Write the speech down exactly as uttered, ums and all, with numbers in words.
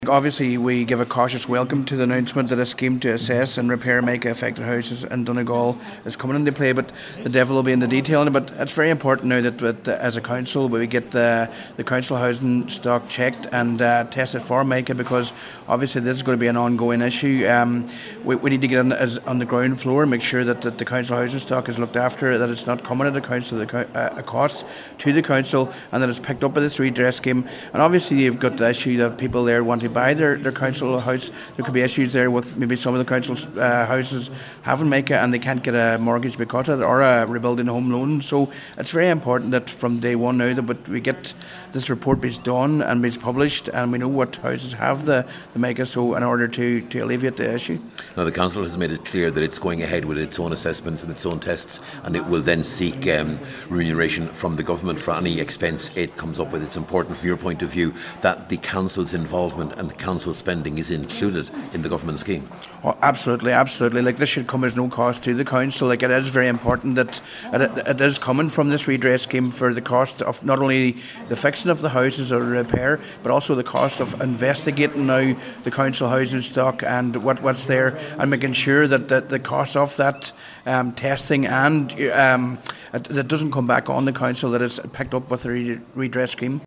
Obviously, we give a cautious welcome to the announcement that a scheme to assess and repair Mica affected houses in Donegal is coming into play, but the devil will be in the detail. But it's very important now that, that uh, as a council, we get the, the council housing stock checked and uh, tested for Mica, because obviously this is going to be an ongoing issue. Um, we, we need to get on, as, on the ground floor and make sure that, that the council housing stock is looked after, that it's not coming at a, council, uh, a cost to the council, and that it's picked up by this redress scheme. And obviously, you've got the issue that people there want to buy their, their council house. There could be issues there with maybe some of the council uh, houses having Mica and they can't get a mortgage because of it, or a rebuilding home loan. So it's very important that from day one now that we get this report being done and being published, and we know what houses have the, the Mica, so in order to, to alleviate the issue. Now, the council has made it clear that it's going ahead with its own assessments and its own tests, and it will then seek um, remuneration from the government for any expense it comes up with. It's important from your point of view that the council's involvement and the council spending is included in the government scheme. Oh, absolutely, absolutely. Like, this should come as no cost to the council. Like, it is very important that it, it is coming from this redress scheme for the cost of not only the fixing of the houses or repair, but also the cost of investigating now the council housing stock and what, what's there, and making sure that, that the cost of that um, testing and um, it, that doesn't come back on the council, that it's picked up with the redress scheme.